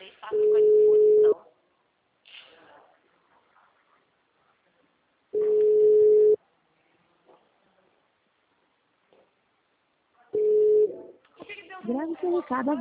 e faço com a disposição. Grave seu recado